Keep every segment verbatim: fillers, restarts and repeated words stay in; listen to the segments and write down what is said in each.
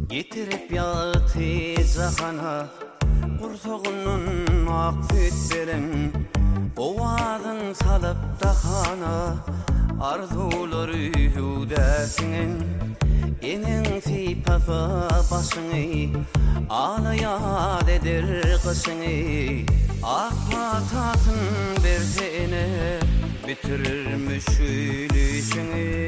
Getirip yağıtı cahana Kurtoğunun akfet beren Ovadın salıp dağana Arzuları hüdesinin Enin sipata başını Ağlayad eder kışını Akmatasın bersene Bitirirmiş ülüşünü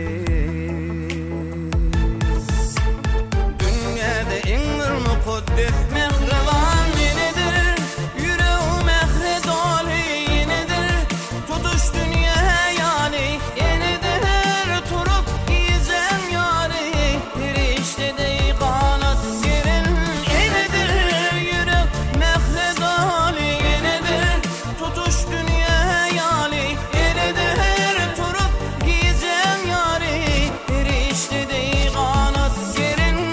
Dünyada en mukaddes mehrevan yenidir Yüreği mehre dolu yenidir Tutuş dünya yani yenidir Turup gizem yani Bir işte de kanat yerin yenidir Yüreği mehre dolu yenidir Tutuş dünya yani yenidir Turup gizem yani Bir işte de kanat yerin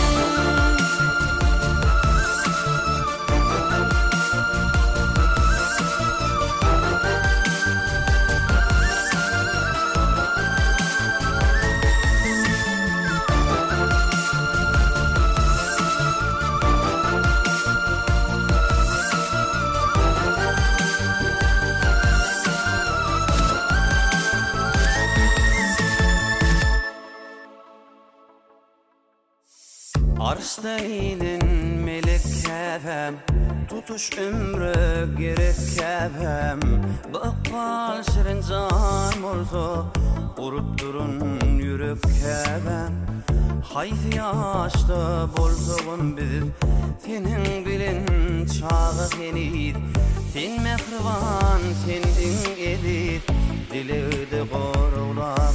Arştaydın melek kefem Tutuş ömrü gerek kefem Bakbal şirin can olsa Urup durun yürek kefem Hayfi yaşta bolsoğun biz Senin bilin çağı senid Sen mehriban sendin edid Diledi korular